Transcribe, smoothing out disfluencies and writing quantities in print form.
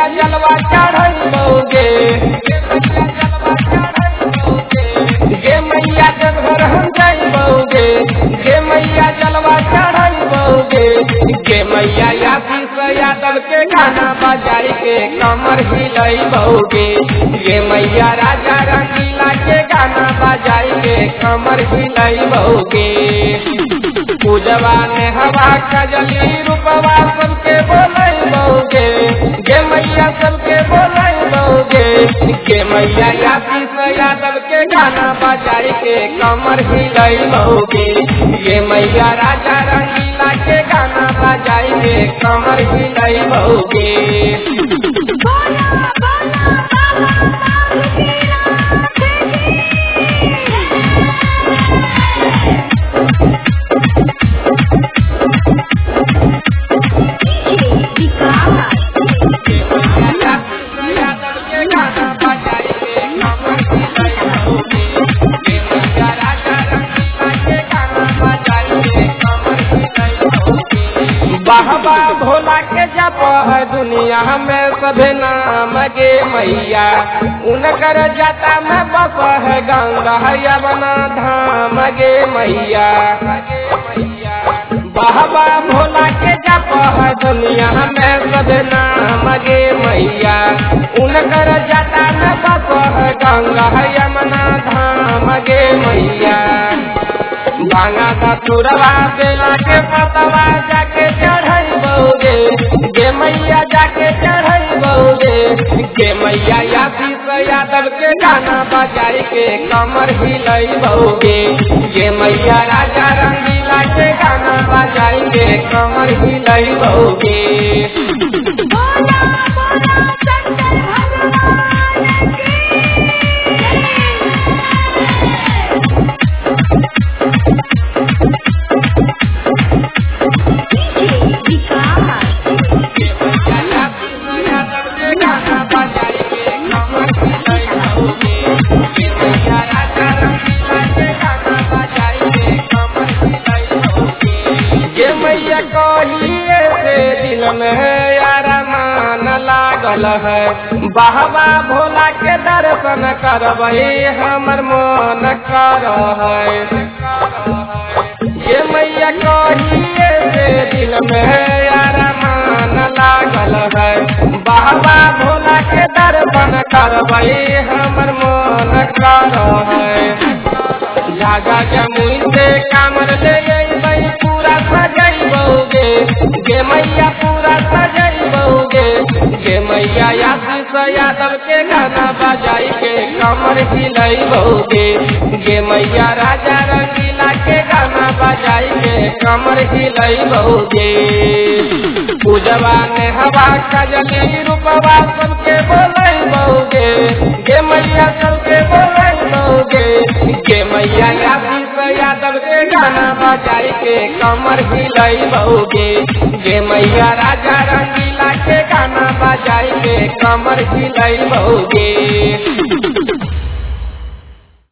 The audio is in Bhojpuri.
मैया जलवा चढ़ाइबोगे, गे मैया जब घर हम जाइबोगे, गे मैया जलवा चढ़ाइबोगे, गे मैया आशीष यादव के गाना बजाई के कमर हिलाइबोगे, गे मैया राजा रंगीला के गाना बजाई के कमर हिलाइबोगे। पूजवा ने हवा कजली रूपवा सबके बोलाइबोगे, गे मैया सबके बोलाइबोगे, गे मैया आशीष यादव के गाना बजाई के कमर हिलाइबोगे, गे मैया राजा रंगीला के गाना बजाई के कमर हिलाइबोगे। बाबा भोला के जप है दुनिया में सभे नाम गे मैया, उनकर जाता में बस है गंगा यमुना धाम गे मैया। बाबा भोला के जप है दुनिया में सभे नाम गे मैया, उनकर जाता में बस है गंगा यमुना धाम गे मैया। भांगा का तुरवा बेला के पतवा जाके चढ़ाइबोगे, गे मैया जाके चढ़ाइबोगे, गे मैया आशीष यादव के गाना बजाई के कमर हिलाइबोगे, गे मैया राजा रंगीला के गाना बजाई के कमर हिलाइबोगे। कहिए से दिल में अरमान लागल है, बाबा भोला के दर्शन करबै हमर मन कर है। ये मैया कहिए से दिल में अरमान लागल है, बाबा भोला के दर्शन करबै हमर मन कर है। जागा जमुई से कामर ले अइबै पूरा सजैबोगे, गे मैया पूरा सजैबोगे, गे मैया आशीष यादव के गाना बजाई के कमर हिलाइबोगे, गे मैया राजा रंगीला के गाना बजाई के कमर हिलाइबोगे। पूजवा ने हवा कजली रूपवा सबके बोलाइबोगे, गे मैया सबके बोलाइबोगे, गे मैया आशीष यादव के गाना बजाई के कमर हिलाइबोगे, गे मैया राजा रंगीला के गाना बजाई के कमर हिलाइबोगे।